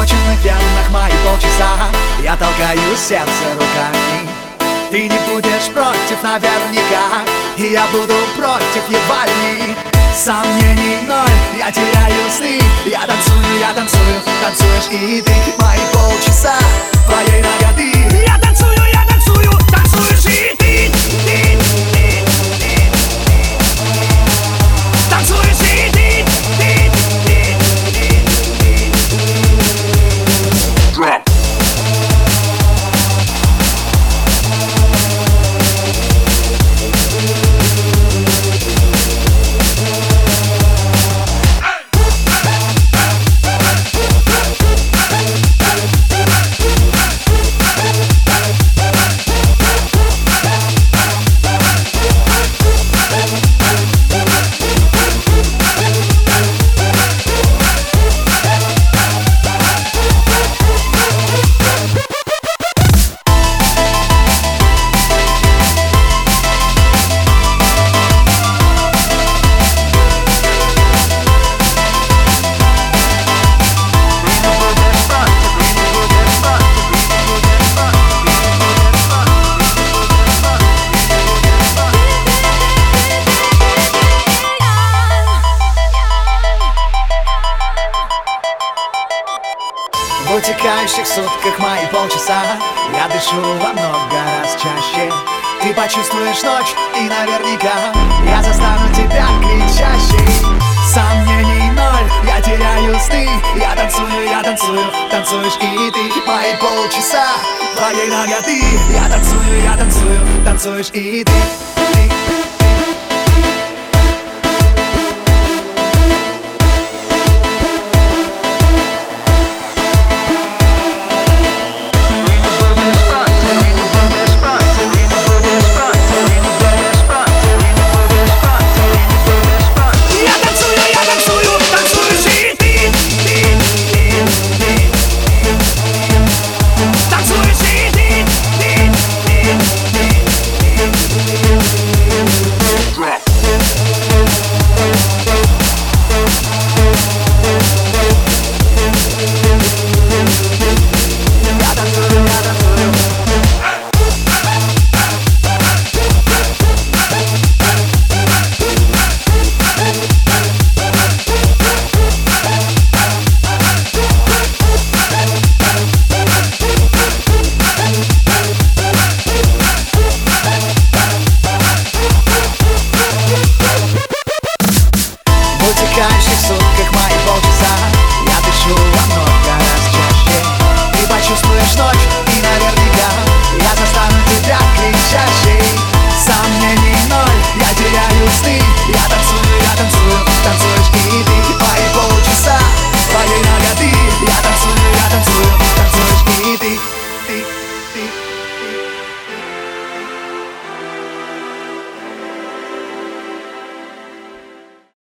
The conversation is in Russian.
точенных верных мои полчаса. Я толкаю сердце руками, ты не будешь против наверняка, и я буду против едва ли. Сомнений ноль, я теряю сны. Я танцую, танцуешь и ты. Мои полчаса твоей наготы. Я танцуешь и ты. Танцуешь и ты. Drop. В утекающих сутках мои полчаса я дышу во много раз чаще. Ты почувствуешь ночь и наверняка я застану тебя кричащей. Сомнений ноль, я теряю сны. Я танцую, танцуешь и ты. Мои полчаса твоей наготы. Я танцую, танцуешь и ты. В утекающих